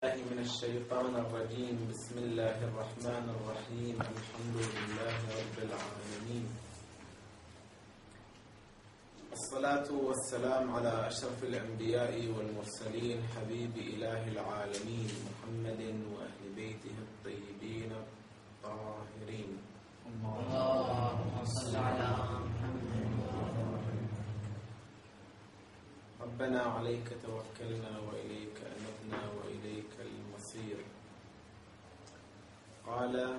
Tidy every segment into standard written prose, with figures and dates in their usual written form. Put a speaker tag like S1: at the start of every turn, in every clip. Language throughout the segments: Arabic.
S1: من الشيطان الرجيم. بسم الله الرحمن الرحيم. الحمد لله رب العالمين، الصلاة والسلام على أشرف الأنبياء والمرسلين، حبيب إله العالمين محمد وأهل بيته الطيبين الطاهرين.
S2: اللهم صل على محمد.
S1: ربنا عليك توكلنا وإليك أنبنا وإليك المصير. قال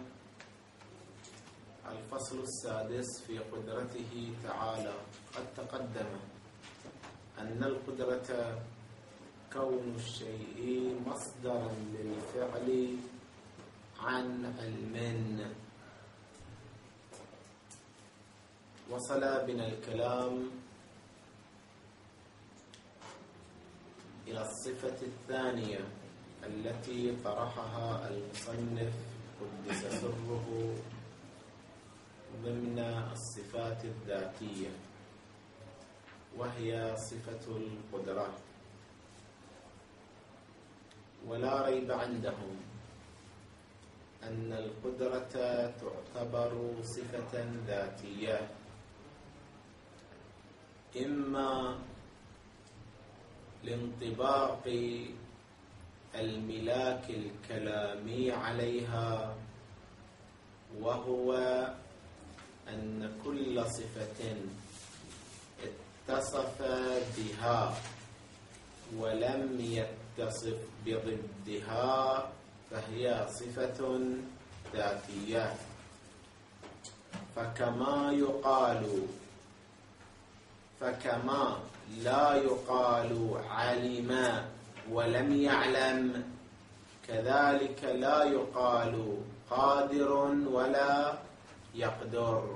S1: الفصل السادس في قدرته تعالى. قد تقدم أن القدرة كون الشيء مصدرا للفعل عن علم. وصل بنا الكلام إلى الصفة الثانية التي طرحها المصنف قدس سره ضمن الصفات الذاتية، وهي صفة القدرة. ولا ريب عندهم أن القدرة تعتبر صفة ذاتية، إما لانطباق الملاك الكلامي عليها، وهو أن كل صفة اتصف بها ولم يتصف بضدها فهي صفة ذاتية. فكما لا يقال علم ولم يعلم، كذلك لا يقال قادر ولا يقدر.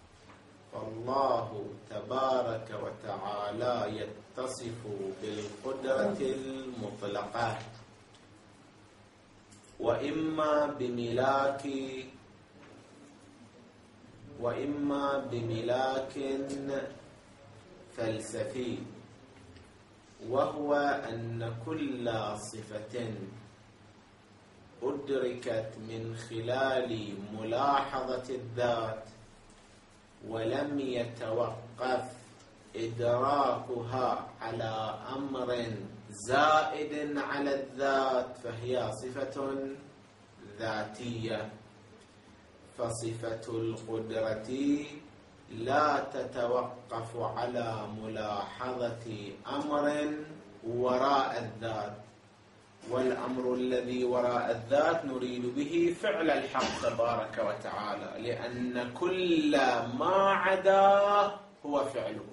S1: فالله تبارك وتعالى يتصف بالقدرة المطلقة، وإما بملاك فلسفي، وهو أن كل صفة أدركت من خلال ملاحظة الذات ولم يتوقف إدراكها على أمر زائد على الذات فهي صفة ذاتية. فصفة القدرة لا تتوقف على ملاحظة أمر وراء الذات، والأمر الذي وراء الذات نريد به فعل الحق تبارك وتعالى، لأن كل ما عداه هو فعله.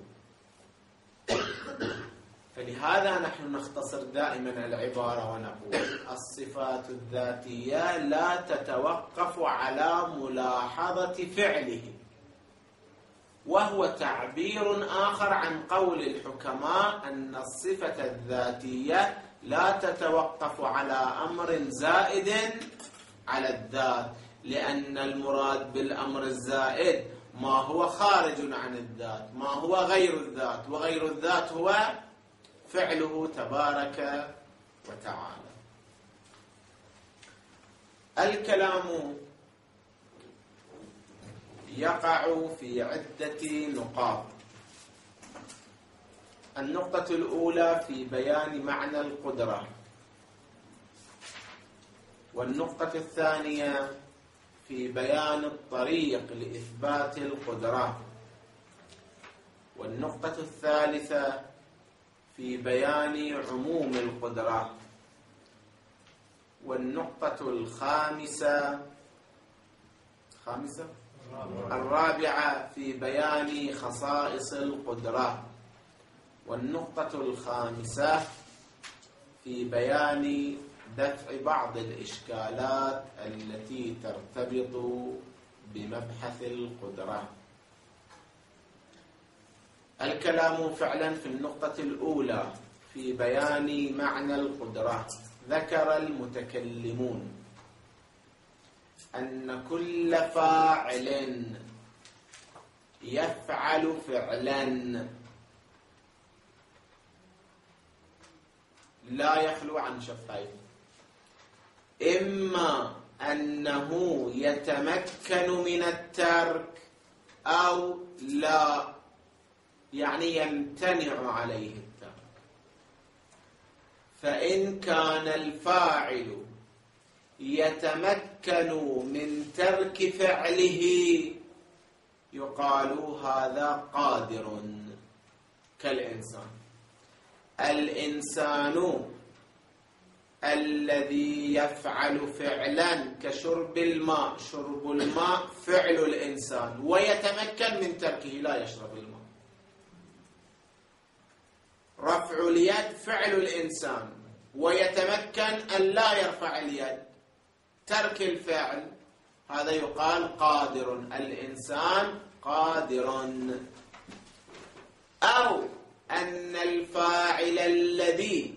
S1: فلهذا نحن نختصر دائما العبارة ونقول الصفات الذاتية لا تتوقف على ملاحظة فعله، وهو تعبير آخر عن قول الحكماء أن الصفة الذاتية لا تتوقف على أمر زائد على الذات، لأن المراد بالأمر الزائد ما هو خارج عن الذات، ما هو غير الذات، وغير الذات هو فعله تبارك وتعالى. الكلام يقع في عدة نقاط. النقطة الأولى في بيان معنى القدرة، والنقطة الثانية في بيان الطريق لإثبات القدرة، والنقطة الثالثة في بيان عموم القدرة، والنقطة الرابعة في بيان خصائص القدرة، والنقطة الخامسة في بيان دفع بعض الإشكالات التي ترتبط بمبحث القدرة. الكلام فعلا في النقطة الأولى في بيان معنى القدرة. ذكر المتكلمون أن كل فاعل يفعل فعلا لا يخلو عن شرطين. إما أنه يتمكن من الترك أو لا، يعني يمتنع عليه الترك. فإن كان الفاعل يتمكن من ترك فعله يقال هذا قادر، كالإنسان. الإنسان الذي يفعل فعلا كشرب الماء، شرب الماء فعل الإنسان، ويتمكن من تركه، لا يشرب الماء. رفع اليد فعل الإنسان، ويتمكن أن لا يرفع اليد، ترك الفعل، هذا يقال قادر. الإنسان قادر. أو أن الفاعل الذي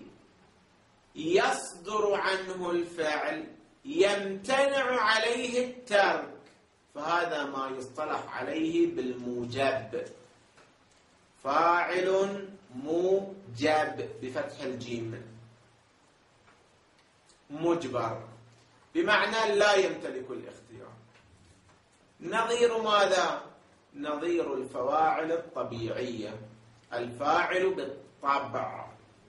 S1: يصدر عنه الفعل يمتنع عليه الترك، فهذا ما يصطلح عليه بالموجب. فاعل موجب بفتح الجيم، مجبر، بمعنى لا يمتلك الاختيار. نظير ماذا؟ نظير الفواعل الطبيعية، الفاعل بالطبع.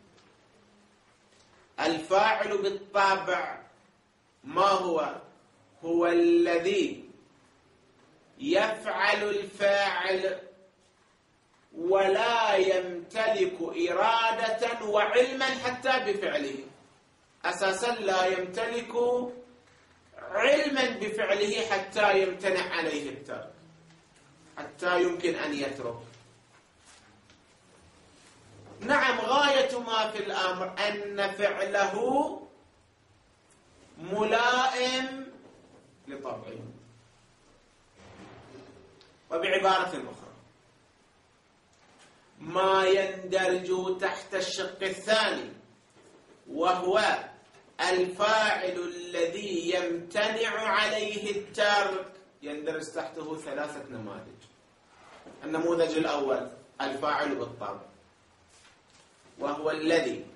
S1: الفاعل بالطبع ما هو؟ هو الذي يفعل الفاعل ولا يمتلك إرادة وعلما حتى بفعله، أساسا لا يمتلك علما بفعله حتى يمتنع عليه الترك، حتى يمكن أن يترك. نعم، غاية ما في الأمر أن فعله ملائم لطبعه. وبعبارة أخرى، ما يندرج تحت الشق الثاني وهو الفاعل الذي يمتنع عليه الترك يندرج تحته 3 نماذج. النموذج الأول الفاعل بالطبع، وهو الذي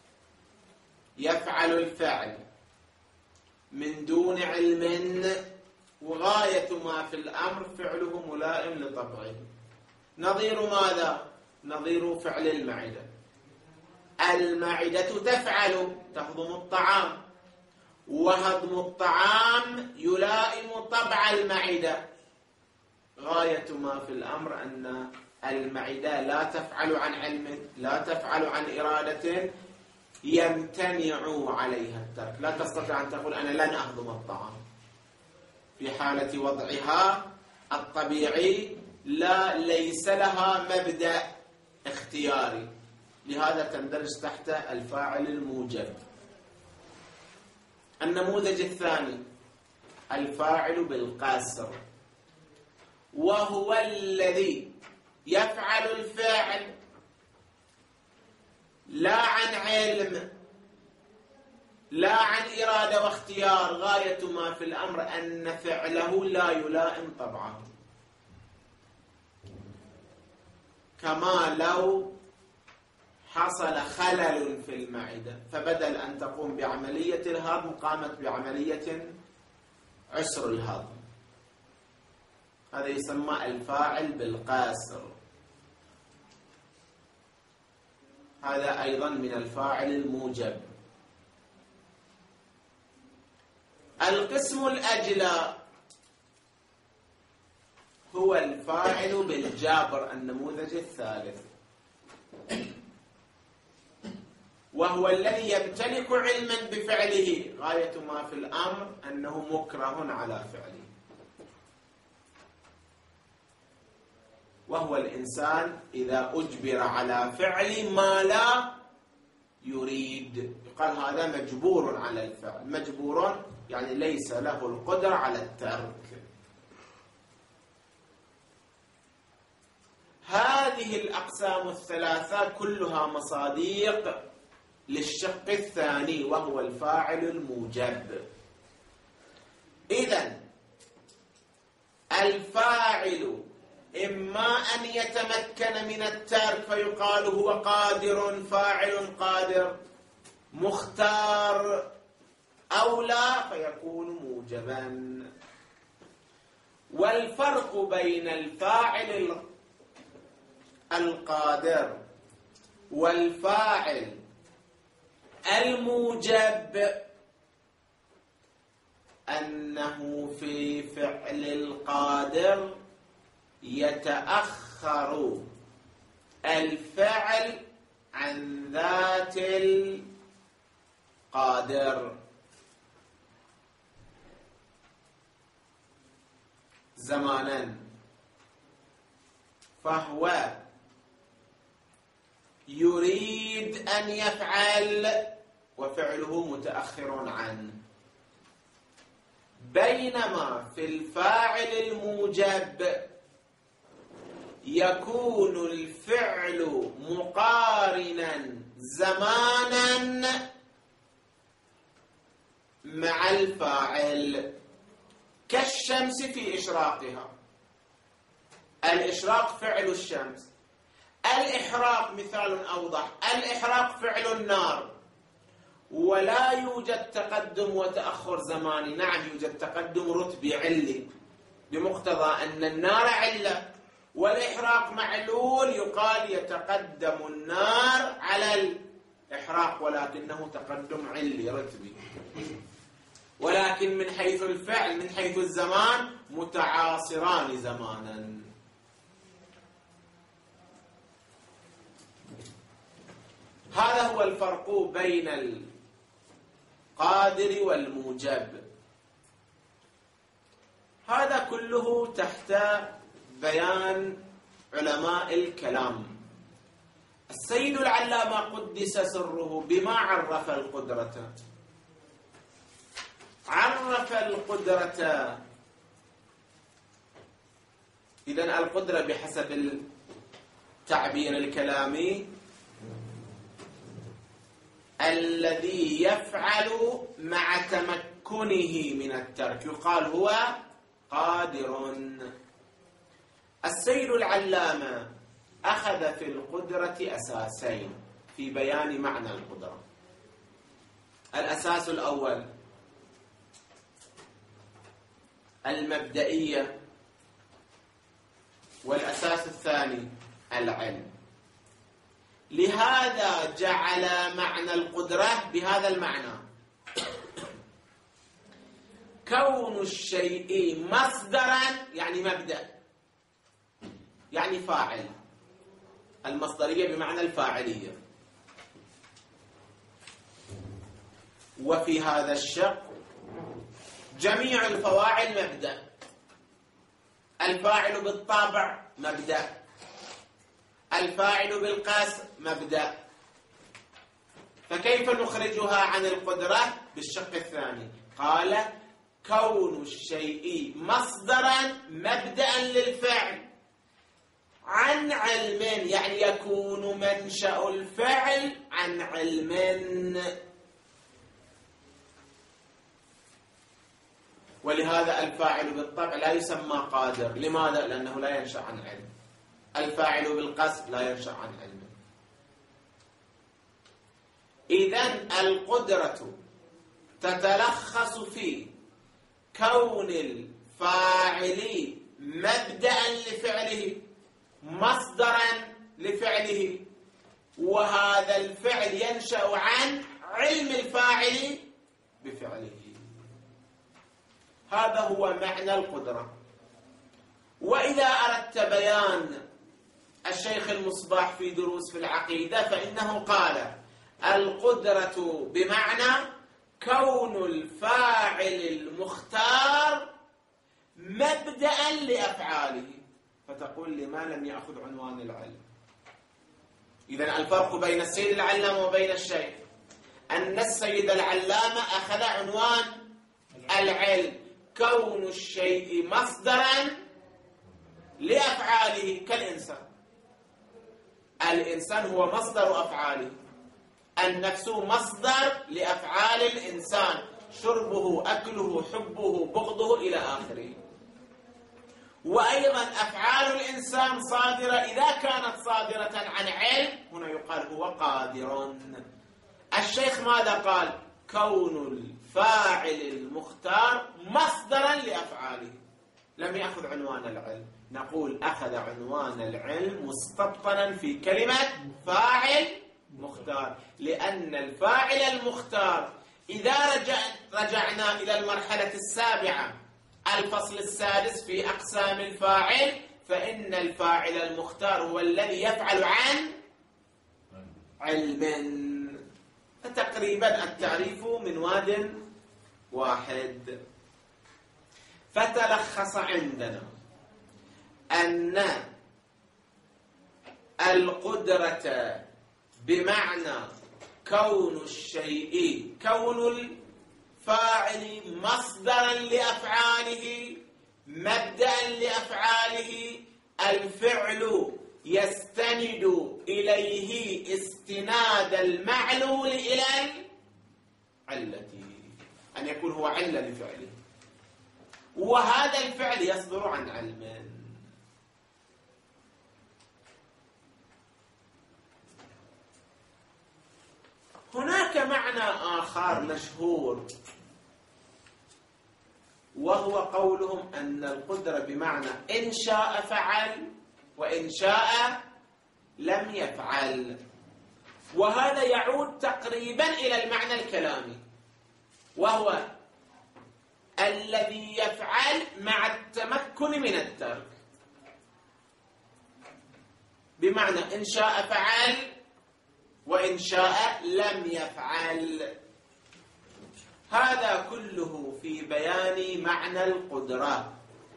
S1: يفعل الفعل من دون علم، وغاية ما في الأمر فعله ملائم لطبعه. نظير ماذا؟ نظير فعل المعدة. المعدة تفعل، تهضم الطعام، وهضم الطعام يلائم طبع المعدة. غاية ما في الأمر أن المعدة لا تفعل عن علم، لا تفعل عن إرادة، يمتنع عليها الترك. لا تستطيع أن تقول أنا لن أهضم الطعام في حالة وضعها الطبيعي، لا، ليس لها مبدأ اختياري، لهذا تندرج تحت الفاعل الموجب. النموذج الثاني الفاعل بالقصر، وهو الذي يفعل الفعل لا عن علم، لا عن إرادة واختيار، غاية ما في الأمر أن فعله لا يلائم طبعه. كما لو حصل خلل في المعدة، فبدل أن تقوم بعملية الهضم قامت بعملية عسر الهضم، هذا يسمى الفاعل بالقاصر. هذا أيضا من الفاعل الموجب. القسم الأجلى هو الفاعل بالجابر، النموذج الثالث، وهو الذي يمتلك علما بفعله، غاية ما في الأمر أنه مكره على فعله، وهو الإنسان إذا أجبر على فعل ما لا يريد يقال هذا مجبور على الفعل. مجبور يعني ليس له القدرة على الترك. هذه الأقسام الثلاثة كلها مصاديق للشق الثاني وهو الفاعل الموجب. إذن الفاعل إما أن يتمكن من الترك فيقال هو قادر، فاعل قادر، مختار أو لا فيكون موجبا. والفرق بين الفاعل القادر والفاعل الموجب أنه في فعل القادر يتأخر الفعل عن ذات القادر زمانا، فهو يريد أن يفعل وفعله متأخر عنه، بينما في الفاعل الموجب يكون الفعل مقارنا زمانا مع الفاعل، كالشمس في إشراقها. الإشراق فعل الشمس، الإحراق مثال أوضح، الإحراق فعل النار، ولا يوجد تقدم وتأخر زماني. نعم يوجد تقدم رتبي علي بمقتضى أن النار علة والإحراق معلول، يقال يتقدم النار على الإحراق، ولكنه تقدم علي رتبي. ولكن من حيث الفعل من حيث الزمان متعاصران زمانا. هذا هو الفرق بين القادر والموجب. هذا كله تحت بيان علماء الكلام. السيد العلامة قدس سره بما عرف القدرة. عرف القدرة، إذن القدرة بحسب التعبير الكلامي الذي يفعل مع تمكنه من الترك، يقال هو قادر. السيد العلامة أخذ في القدرة أساسين في بيان معنى القدرة. الأساس الأول المبدئية، والأساس الثاني العلم. لهذا جعل معنى القدرة بهذا المعنى: كون الشيء مصدرا يعني مبدأ، يعني فاعل. المصدرية بمعنى الفاعلية. وفي هذا الشق جميع الفواعل مبدأ. الفاعل بالطابع مبدأ، الفاعل بالقاس مبدأ. فكيف نخرجها عن القدرة؟ بالشق الثاني قال: كون الشيء مصدرا مبدأ للفعل عن علم، يعني يكون منشأ الفعل عن علم. ولهذا الفاعل بالطبع لا يسمى قادر. لماذا؟ لأنه لا ينشأ عن علم. الفاعل بالقصد لا ينشأ عن علم. إذن القدرة تتلخص في كون الفاعل مبدأ لفعله، مصدرا لفعله، وهذا الفعل ينشأ عن علم الفاعل بفعله. هذا هو معنى القدرة. وإذا أردت بيان الشيخ المصباح في دروس في العقيدة فإنه قال: القدرة بمعنى كون الفاعل المختار مبدأ لأفعاله. فتقول: لما لم يأخذ عنوان العلم؟ إذن الفرق بين السيد العلامة وبين الشيخ أن السيد العلامة أخذ عنوان العلم، كون الشيء مصدرا لأفعاله، كالإنسان. الإنسان هو مصدر أفعاله، النفس مصدر لأفعال الإنسان، شربه، أكله، حبه، بغضه إلى آخره. وأيضا أفعال الإنسان صادرة، إذا كانت صادرة عن علم هنا يقال هو قادر. الشيخ ماذا قال؟ كون الفاعل المختار مصدرا لأفعاله، لم يأخذ عنوان العلم. نقول أخذ عنوان العلم مستبطنا في كلمة فاعل مختار، لأن الفاعل المختار إذا رجعنا إلى المرحلة السابعة الفصل السادس في أقسام الفاعل، فإن الفاعل المختار هو الذي يفعل عن علم. فتقريبا التعريف من واد واحد. فتلخص عندنا أن القدرة بمعنى كون الشيء، كون الفاعل مصدرا لأفعاله، مبدأ لأفعاله، الفعل يستند إليه استناد المعلول إلى العلة، أن يكون هو علة لفعله، وهذا الفعل يصدر عن علم. هناك معنى آخر مشهور، وهو قولهم أن القدرة بمعنى إن شاء فعل وإن شاء لم يفعل، وهذا يعود تقريبا إلى المعنى الكلامي، وهو الذي يفعل مع التمكن من الترك، بمعنى إن شاء فعل وإن شاء لم يفعل. هذا كله في بيان معنى القدرة.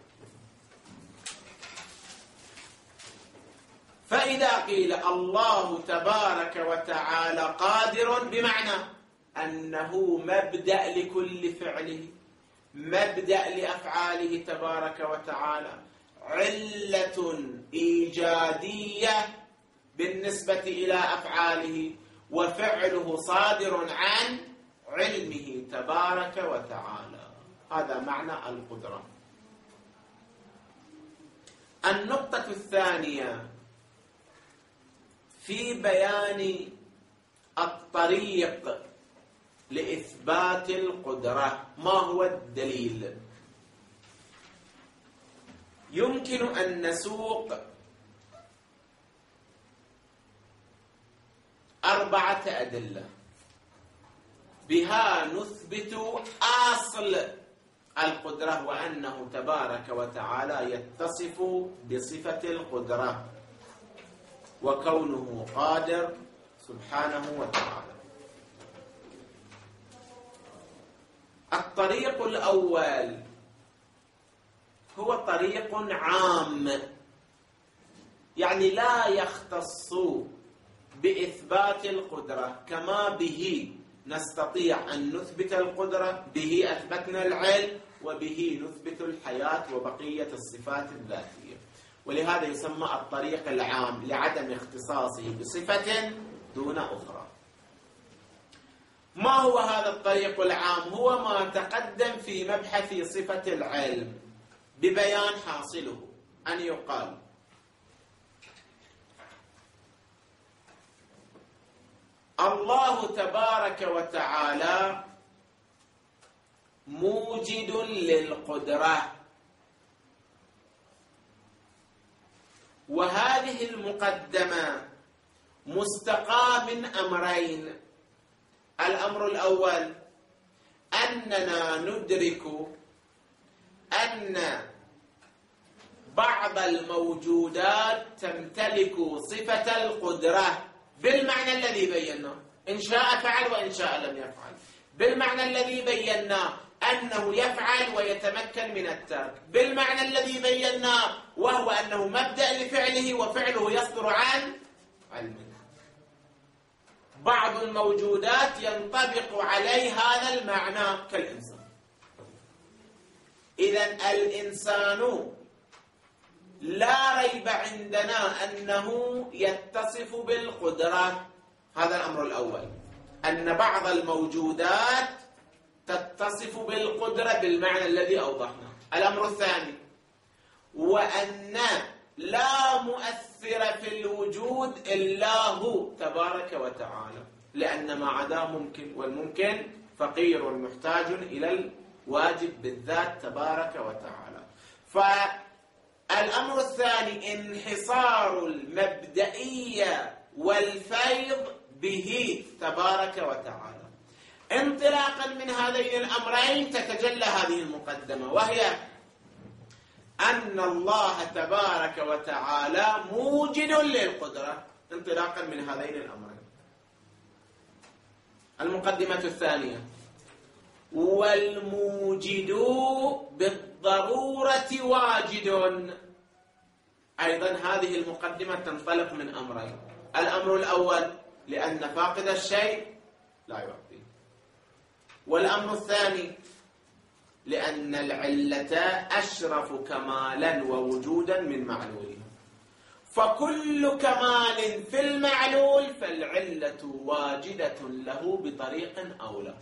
S1: فإذا قيل الله تبارك وتعالى قادر، بمعنى أنه مبدأ لكل فعله، مبدأ لأفعاله تبارك وتعالى، علة إيجادية بالنسبة إلى أفعاله، وفعله صادر عن علمه تبارك وتعالى. هذا معنى القدرة. النقطة الثانية في بيان الطريق لإثبات القدرة. ما هو الدليل؟ يمكن أن نسوق 4 أدلة بها نثبت أصل القدرة، وأنه تبارك وتعالى يتصف بصفة القدرة وكونه قادر سبحانه وتعالى. الطريق الأول هو طريق عام، يعني لا يختص بإثبات القدرة، كما به نستطيع أن نثبت القدرة، به أثبتنا العلم، وبه نثبت الحياة وبقية الصفات الذاتية. ولهذا يسمى الطريق العام لعدم اختصاصه بصفة دون أخرى. ما هو هذا الطريق العام؟ هو ما تقدم في مبحث صفة العلم ببيان حاصله، أن يقال الله تبارك وتعالى موجد للقدرة، وهذه المقدمة مستقى من أمرين. الأمر الأول أننا ندرك أن بعض الموجودات تمتلك صفة القدرة بالمعنى الذي بيناه، إن شاء فعل وإن شاء لم يفعل، بالمعنى الذي بيناه أنه يفعل ويتمكن من الترك، بالمعنى الذي بيناه وهو أنه مبدأ لفعله وفعله يصدر عن علمه. بعض الموجودات ينطبق عليه هذا المعنى كالإنسان. إذن الإنسان لا ريب عندنا أنه يتصف بالقدرة. هذا الأمر الأول، أن بعض الموجودات تتصف بالقدرة بالمعنى الذي أوضحناه. الأمر الثاني، وأن لا مؤثر في الوجود إلا هو تبارك وتعالى، لأن ما عداه ممكن، والممكن فقير محتاج إلى الواجب بالذات تبارك وتعالى. فالأمر الثاني انحصار المبدئية والفيض به تبارك وتعالى. انطلاقا من هذين الأمرين تتجلى هذه المقدمة، وهي أن الله تبارك وتعالى موجد للقدرة، انطلاقا من هذين الأمرين. المقدمة الثانية: والموجد بالضرورة واجد. أيضا هذه المقدمة تنطلق من أمرين: الأمر الأول لأن فاقد الشيء لا يعطي، والأمر الثاني لأن العلة أشرف كمالا ووجودا من معلولها، فكل كمال في المعلول فالعلة واجدة له بطريق أولى.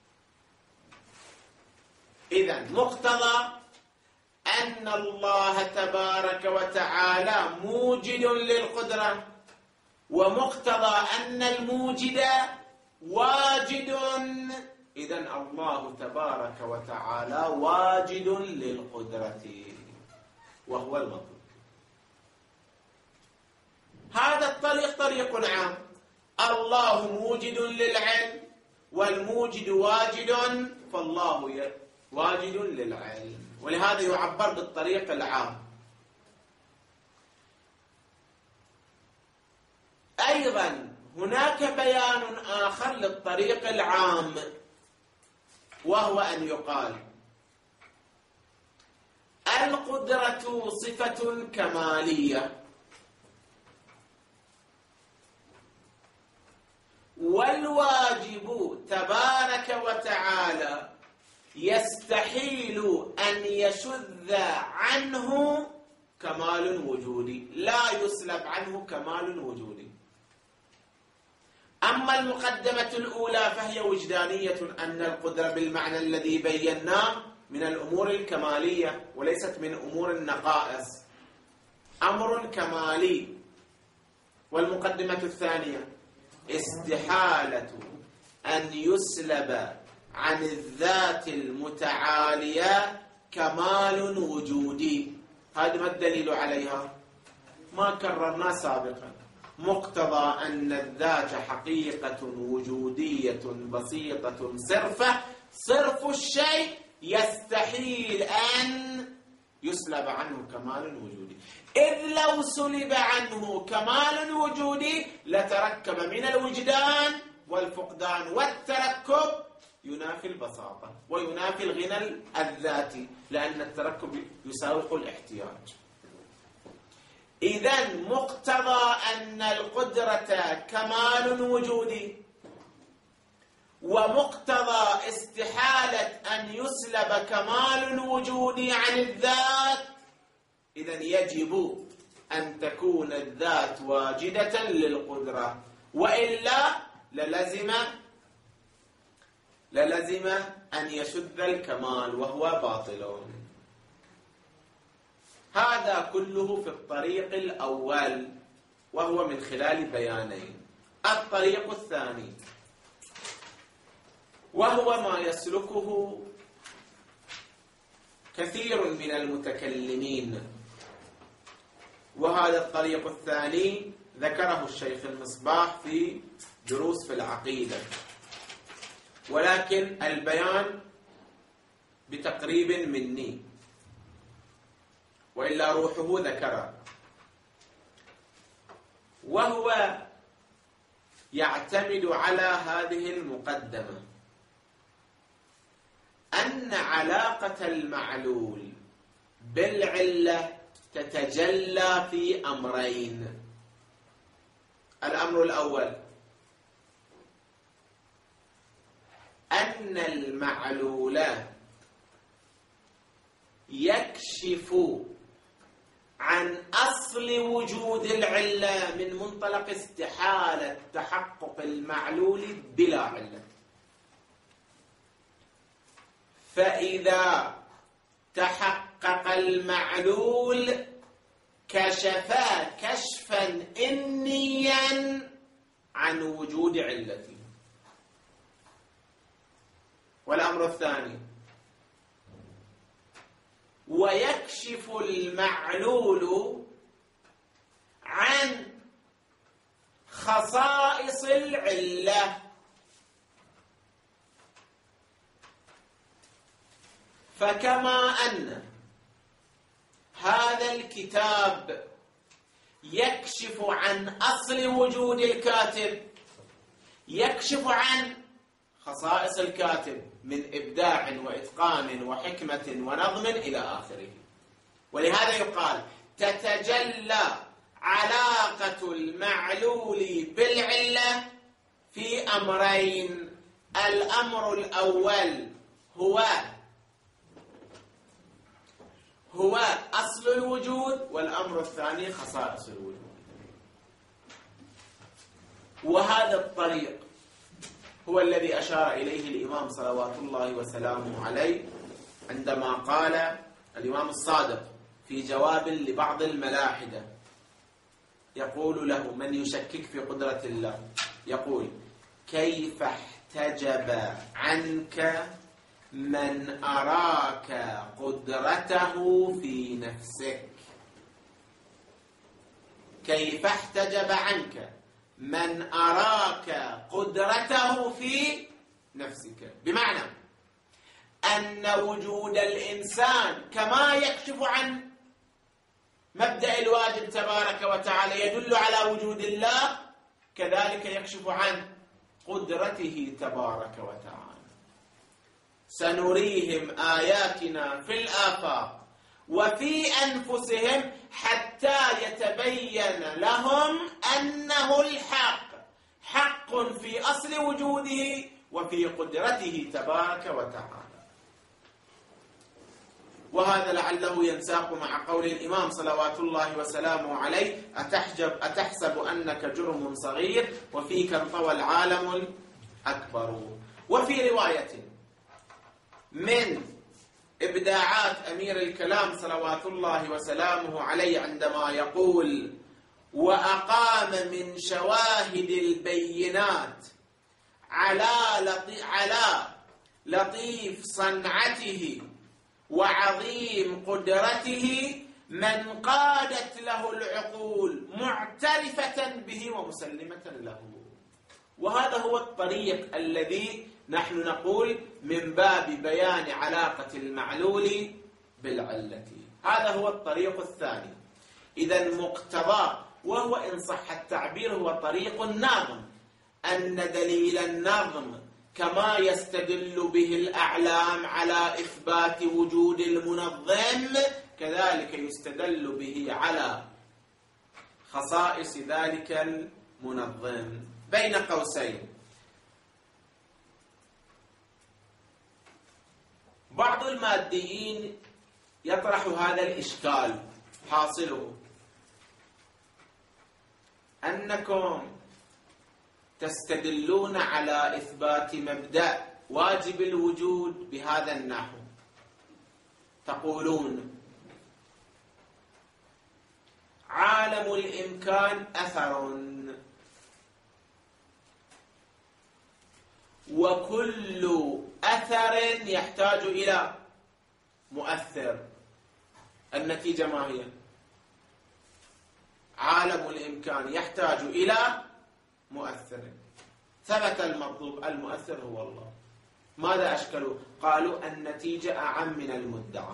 S1: إذن مقتضى أن الله تبارك وتعالى موجد للقدرة، ومقتضى أن الموجد واجد، إذن الله تبارك وتعالى واجد للقدرة وهو المطلوب. هذا الطريق طريق عام: الله موجد للعلم والموجد واجد، فالله واجد للعلم، ولهذا يعبر بالطريق العام. أيضا هناك بيان آخر للطريق العام، وهو أن يقال القدرة صفة كمالية، والواجب تبارك وتعالى يستحيل أن يشذ عنه كمال وجودي، لا يسلب عنه كمال وجودي. أما المقدمة الأولى فهي وجدانية، أن القدرة بالمعنى الذي بيناه من الأمور الكمالية وليست من أمور النقائص، أمر كمالي. والمقدمة الثانية استحالة أن يسلب عن الذات المتعالية كمال وجودي. هذا ما الدليل عليها؟ ما كررنا سابقا. مقتضى أن الذات حقيقة وجودية بسيطة صرفة، صرف الشيء يستحيل أن يسلب عنه كمال وجودي، إذ لو سلب عنه كمال وجودي لتركب من الوجدان والفقدان، والتركب ينافي البساطة وينافي الغنى الذاتي، لأن التركب يساوق الاحتياج. إذن مقتضى أن القدرة كمال وجودي، ومقتضى استحالة أن يسلب كمال وجودي عن الذات، إذن يجب أن تكون الذات واجدة للقدرة، وإلا للزم أن يشذ الكمال وهو باطل. هذا كله في الطريق الأول، وهو من خلال بيانين. الطريق الثاني وهو ما يسلكه كثير من المتكلمين، وهذا الطريق الثاني ذكره الشيخ المصباح في دروس في العقيدة، ولكن البيان بتقريب مني، وإلا روحه ذكره، وهو يعتمد على هذه المقدمة: أن علاقة المعلول بالعلة تتجلى في أمرين. الأمر الأول أن المعلول يكشف عن أصل وجود العلة من منطلق استحالة تحقق المعلول بلا علة، فإذا تحقق المعلول كشفا كشفا إنيا عن وجود علته. والأمر الثاني: ويكشف المعلول عن خصائص العلة. فكما أن هذا الكتاب يكشف عن أصل وجود الكاتب، يكشف عن خصائص الكاتب من إبداع وإتقان وحكمة ونظم إلى آخره. ولهذا يقال: تتجلى علاقة المعلول بالعلة في أمرين: الأمر الأول هو أصل الوجود، والأمر الثاني خصائص الوجود. وهذا الطريق هو الذي أشار إليه الإمام صلوات الله وسلامه عليه عندما قال الإمام الصادق في جواب لبعض الملاحدة، يقول له من يشكك في قدرة الله، يقول: كيف احتجب عنك من أراك قدرته في نفسك؟ كيف احتجب عنك من أراك قدرته في نفسك؟ بمعنى أن وجود الإنسان كما يكشف عن مبدأ الواجب تبارك وتعالى يدل على وجود الله، كذلك يكشف عن قدرته تبارك وتعالى. سنريهم آياتنا في الآفاق وفي أنفسهم حتى يتبين لهم أنه الحق، حق في أصل وجوده وفي قدرته تبارك وتعالى. وهذا لعله ينساق مع قول الإمام صلوات الله وسلامه عليه: أتحسب أنك جرم صغير وفيك انطوى العالم الأكبر. وفي رواية من إبداعات أمير الكلام صلوات الله وسلامه عليه عندما يقول: وأقام من شواهد البينات على لطيف صنعته وعظيم قدرته من قادت له العقول معترفة به ومسلمة له. وهذا هو الطريق الذي نحن نقول من باب بيان علاقة المعلول بالعلة. هذا هو الطريق الثاني. إذا مقتضى، وهو إن صح التعبير هو طريق النظم، أن دليل النظم كما يستدل به الأعلام على إثبات وجود المنظم، كذلك يستدل به على خصائص ذلك المنظم. بين قوسين، بعض الماديين يطرح هذا الإشكال، حاصله أنكم تستدلون على إثبات مبدأ واجب الوجود بهذا النحو، تقولون: عالم الإمكان أثر، وكل أثر يحتاج إلى مؤثر. النتيجة ما هي؟ عالم الإمكان يحتاج إلى مؤثر. ثبت المطلوب، المؤثر هو الله. ماذا أشكلوا؟ قالوا النتيجة أعم من المدعى.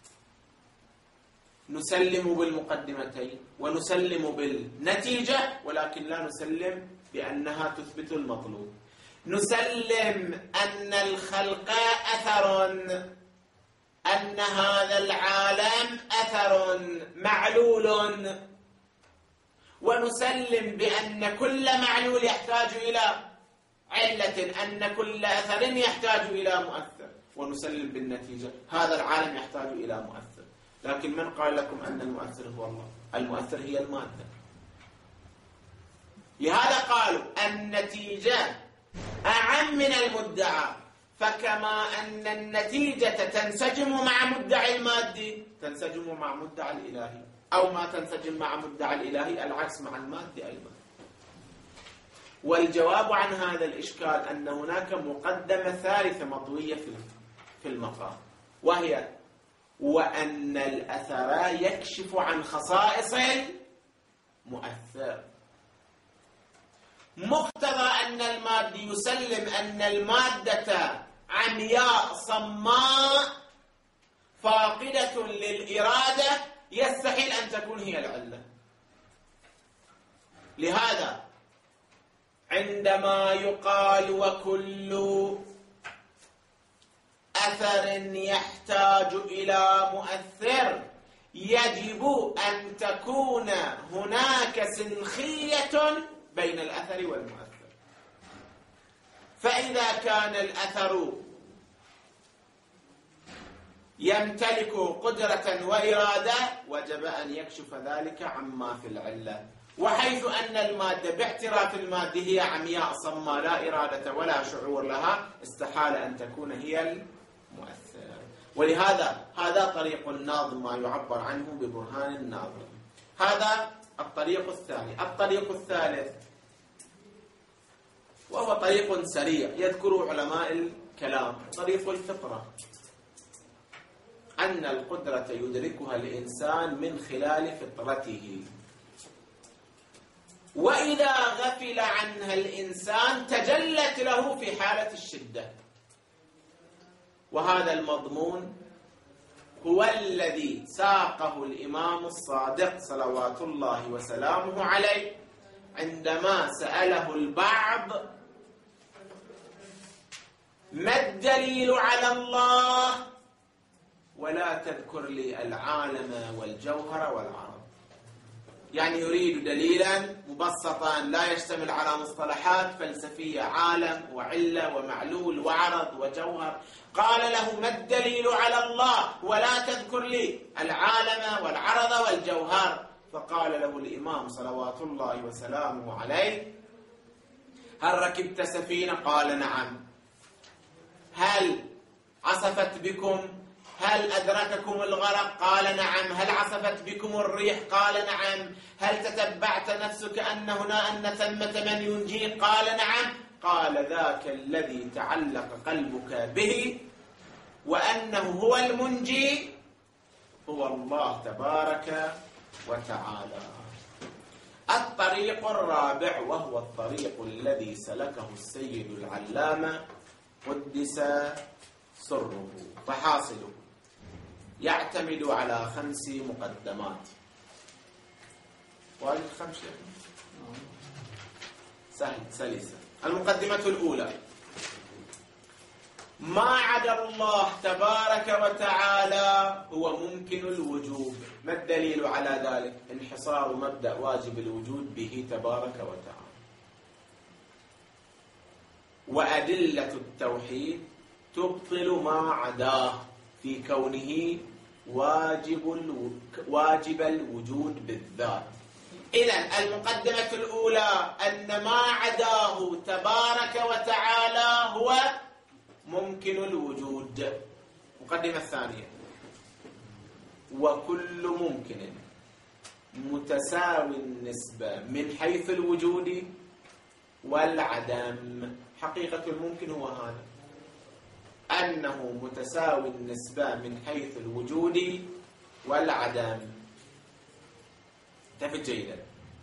S1: نسلم بالمقدمتين ونسلم بالنتيجة، ولكن لا نسلم بأنها تثبت المطلوب. نسلم أن الخلق أثر، أن هذا العالم أثر معلول، ونسلم بأن كل معلول يحتاج إلى علة، أن كل أثر يحتاج إلى مؤثر، ونسلم بالنتيجة هذا العالم يحتاج إلى مؤثر. لكن من قال لكم أن المؤثر هو الله؟ المؤثر هي المادة. لهذا قالوا النتيجة أعم من المدعى. فكما أن النتيجة تنسجم مع مدعي المادي، تنسجم مع مدعي الإلهي، أو ما تنسجم مع مدعي الإلهي العكس مع المادي أيضا. والجواب عن هذا الإشكال أن هناك مقدمة ثالثة مطوية في المقام، وهي وأن الأثر يكشف عن خصائص المؤثر. مقتضى أن المادة يسلم أن المادة عمياء صماء فاقدة للإرادة يستحيل أن تكون هي العلة. لهذا عندما يقال وكل أثر يحتاج إلى مؤثر يجب أن تكون هناك سنخية بين الأثر والمؤثر. فإذا كان الأثر يمتلك قدرة وإرادة وجب أن يكشف ذلك عما في العلة. وحيث أن المادة باعتراف المادة هي عمياء صماء لا إرادة ولا شعور لها، استحال أن تكون هي المؤثر. ولهذا هذا طريق الناظم ما يعبر عنه ببرهان الناظم. هذا الطريق الثاني. الطريق الثالث وهو طريق سريع يذكره علماء الكلام، طريق الفطرة، أن القدرة يدركها الإنسان من خلال فطرته، وإذا غفل عنها الإنسان تجلت له في حالة الشدة. وهذا المضمون هو الذي ساقه الإمام الصادق صلوات الله وسلامه عليه عندما سأله البعض ما الدليل على الله ولا تذكر لي العالم والجوهر والعرض. يعني يريد دليلا مبسطا لا يشتمل على مصطلحات فلسفية، عالم وعلة ومعلول وعرض وجوهر. قال له ما الدليل على الله ولا تذكر لي العالم والعرض والجوهر. فقال له الإمام صلوات الله وسلامه عليه هل ركبت سفينة؟ قال نعم. هل عصفت بكم؟ هل أدرككم الغرق؟ قال نعم. هل عصفت بكم الريح؟ قال نعم. هل تتبعت نفسك أن ثمة من ينجيك؟ قال نعم. قال ذاك الذي تعلق قلبك به وأنه هو المنجي هو الله تبارك وتعالى. الطريق الرابع وهو الطريق الذي سلكه السيد العلامة قدس سره، فحاصله يعتمد على 5 مقدمات. واجد 5 سهل سلسة. المقدمة الأولى ما عدا الله تبارك وتعالى هو ممكن الوجود. ما الدليل على ذلك؟ انحصار مبدأ واجب الوجود به تبارك وتعالى. وأدلة التوحيد تبطل ما عداه في كونه واجب الوجود بالذات. إذن المقدمة الأولى أن ما عداه تبارك وتعالى هو ممكن الوجود. المقدمة الثانية وكل ممكن متساوي النسبة من حيث الوجود والعدم. حقيقة الممكن هو هذا، أنه متساوي النسبة من حيث الوجود والعدم. انتبه جيدا.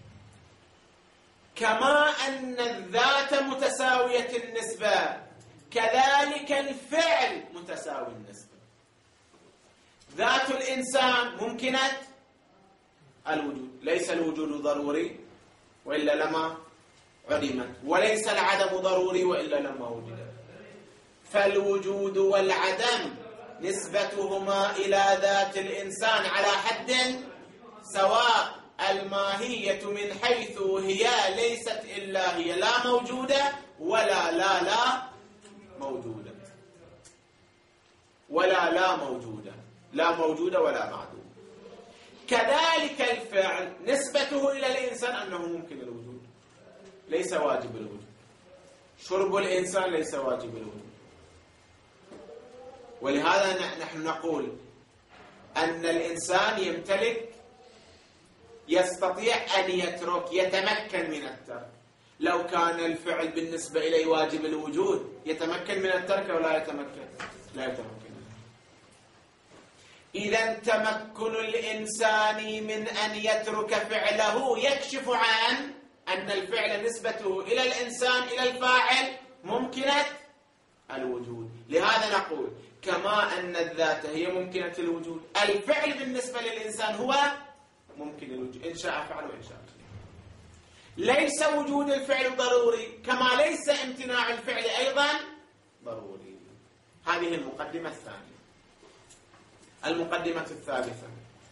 S1: كما أن الذات متساوية النسبة كذلك الفعل متساوي النسبة. ذات الإنسان ممكنة الوجود، ليس الوجود ضروري وإلا لما عدمت، وليس العدم ضروري وإلا لما وجد. فالوجود والعدم نسبتهما إلى ذات الإنسان على حد سواء. الماهية من حيث هي ليست إلا هي، لا موجودة ولا لا موجودة، ولا لا موجودة، لا موجودة ولا معدومة. كذلك الفعل نسبته إلى الإنسان أنه ممكن الوجود ليس واجب الوجود. شرب الإنسان ليس واجب الوجود. ولهذا نحن نقول أن الإنسان يستطيع أن يترك، يتمكن من الترك، لو كان الفعل بالنسبة إليه واجب الوجود يتمكن من الترك أو لا يتمكن؟ لا يتمكن. إذا تمكن الإنسان من أن يترك فعله يكشف عن أن الفعل نسبته إلى الإنسان إلى الفاعل ممكنة الوجود. لهذا نقول كما أن الذات هي ممكنة الوجود، الفعل بالنسبة للإنسان هو ممكن الوجود، إن شاء فعل وإن شاء فعل. ليس وجود الفعل ضروري كما ليس امتناع الفعل أيضا ضروري. هذه المقدمة الثانية. المقدمة الثالثة: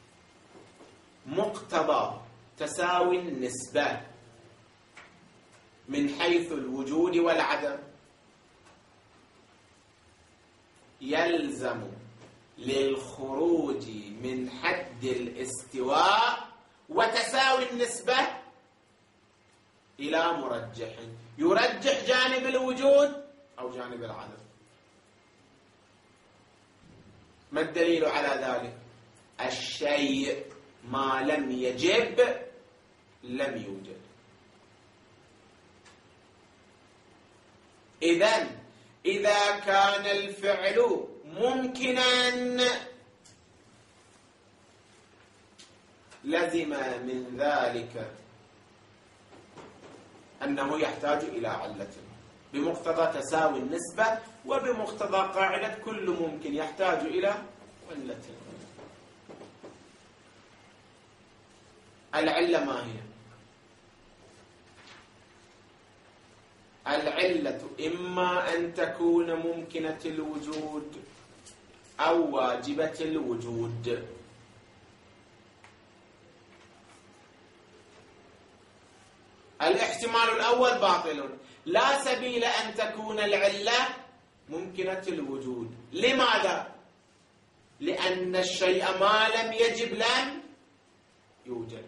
S1: مقتضى تساوي النسبة من حيث الوجود والعدم يلزم للخروج من حد الاستواء وتساوي النسبة إلى مرجح يرجح جانب الوجود أو جانب العدم. ما الدليل على ذلك؟ الشيء ما لم يجب لم يوجد. إذا كان الفعل ممكنا لزم من ذلك أنه يحتاج إلى علة بمقتضى تساوي النسبة وبمقتضى قاعدة كل ممكن يحتاج إلى علة. العلة ما هي؟ العلة إما أن تكون ممكنة الوجود أو واجبة الوجود. الاحتمال الأول باطل، لا سبيل أن تكون العلة ممكنة الوجود. لماذا؟ لأن الشيء ما لم يجب لم يوجد.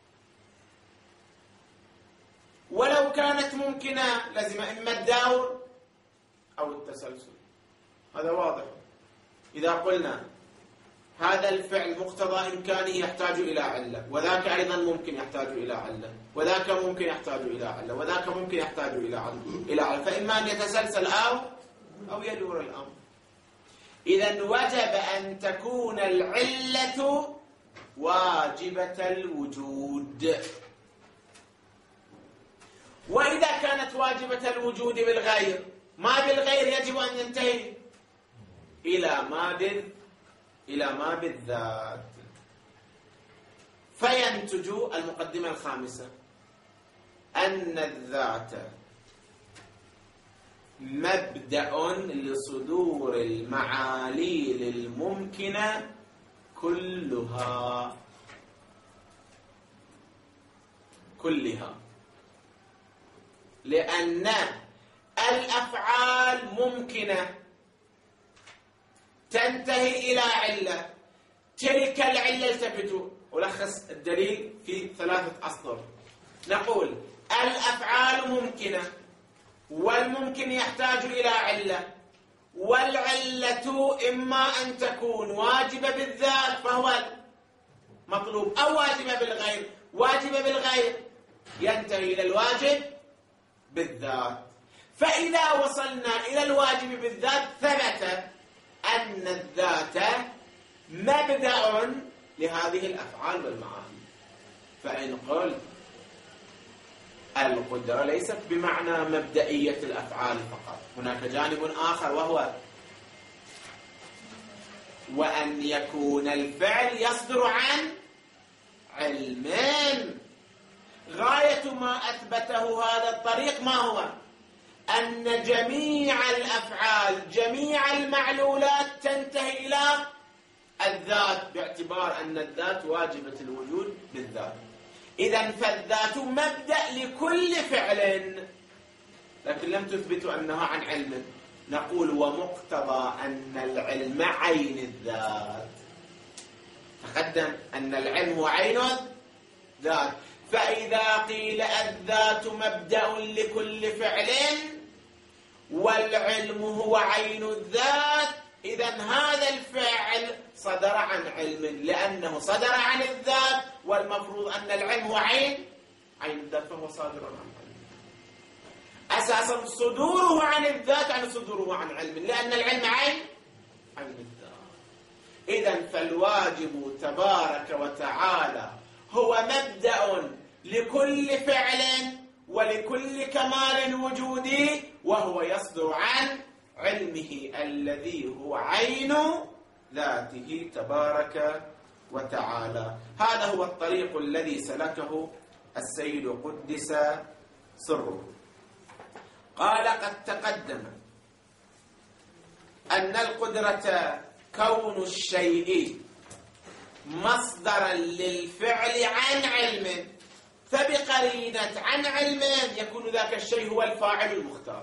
S1: ولو كانت ممكنة لازم إما الدور أو التسلسل. هذا واضح. إذا قلنا هذا الفعل مقتضى إمكانه يحتاج إلى علة، وذاك أيضا ممكن يحتاج إلى علة، وذاك ممكن يحتاج إلى علة، وذاك ممكن يحتاج إلى علة، فإما أن يتسلسل أو يدور الأمر. إذن وجب أن تكون العلة واجبة الوجود. وإذا كانت واجبة الوجود بالغير، ما بالغير يجب أن ينتهي إلى ما بالذات. فينتج المقدمة الخامسة أن الذات مبدأ لصدور المعاليل الممكنة كلها لأن الأفعال ممكنة تنتهي إلى علة، تلك العلة التفت. ألخص الدليل في 3 أسطر. نقول الأفعال ممكنة، والممكن يحتاج إلى علة، والعلة إما أن تكون واجبة بالذات فهو مطلوب، أو واجبة بالغير. واجبة بالغير ينتهي إلى الواجب بالذات. فإذا وصلنا إلى الواجب بالذات ثبت أن الذات مبدأ لهذه الأفعال والمعاني. فإن قلت القدرة ليست بمعنى مبدئية الأفعال فقط، هناك جانب آخر وهو وأن يكون الفعل يصدر عن علم. غاية ما أثبته هذا الطريق ما هو؟ أن جميع الأفعال جميع المعلولات تنتهي إلى الذات، باعتبار أن الذات واجبة الوجود بالذات. إذن فالذات مبدأ لكل فعل، لكن لم تثبتوا أنها عن علم. نقول ومقتضى أن العلم عين الذات. تقدم أن العلم هو عين الذات. فإذا قيل الذات مبدأ لكل فعل والعلم هو عين الذات، إذن هذا الفعل صدر عن علم، لأنه صدر عن الذات، والمفروض أن العلم هو عين الذات، فهو صادر عن علم. أساسا صدوره عن الذات عن صدوره عن علم، لأن العلم عين الذات. إذن فالواجب تبارك وتعالى هو مبدأ لكل فعل ولكل كمال وجودي، وهو يصدر عن علمه الذي هو عين ذاته تبارك وتعالى. هذا هو الطريق الذي سلكه السيد قدس سره. قال: قد تقدم أن القدرة كون الشيء مصدرا للفعل عن علم، فبقرينة عن علم يكون ذاك الشيء هو الفاعل المختار.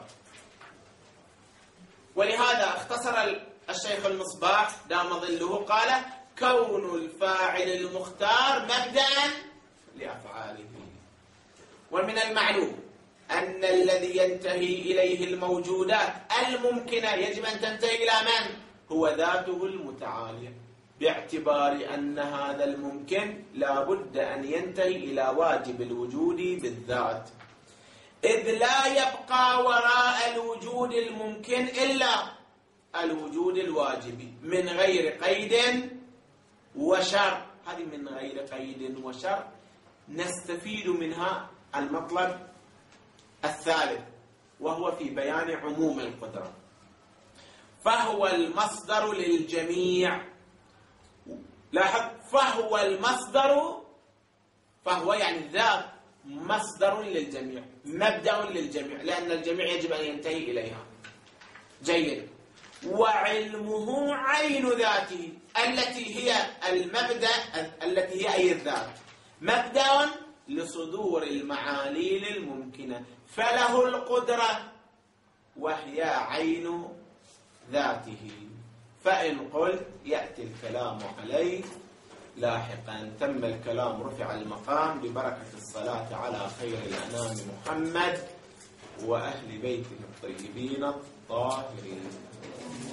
S1: ولهذا اختصر الشيخ المصباح دام ظله، قال: كون الفاعل المختار مبدأ لأفعاله. ومن المعلوم أن الذي ينتهي إليه الموجودات الممكنة يجب أن تنتهي إلى من؟ هو ذاته المتعالية، باعتبار أن هذا الممكن لا بد أن ينتهي إلى واجب الوجود بالذات، إذ لا يبقى وراء الوجود الممكن إلا الوجود الواجبي من غير قيد وشر. هذه من غير قيد وشر نستفيد منها المطلب الثالث، وهو في بيان عموم القدرة. فهو المصدر للجميع. لاحظ، فهو المصدر، فهو يعني الذات مصدر للجميع، مبدأ للجميع، لأن الجميع يجب أن ينتهي إليها. جيد. وعلمه عين ذاته التي هي المبدأ، التي هي أي الذات، مبدأ لصدور المعاليل الممكنة، فله القدرة وهي عين ذاته. فإن قلت يأتي الكلام عليه لاحقا. تم الكلام، رفع المقام ببركة الصلاة على خير الأنام محمد وأهل بيته الطيبين الطاهرين.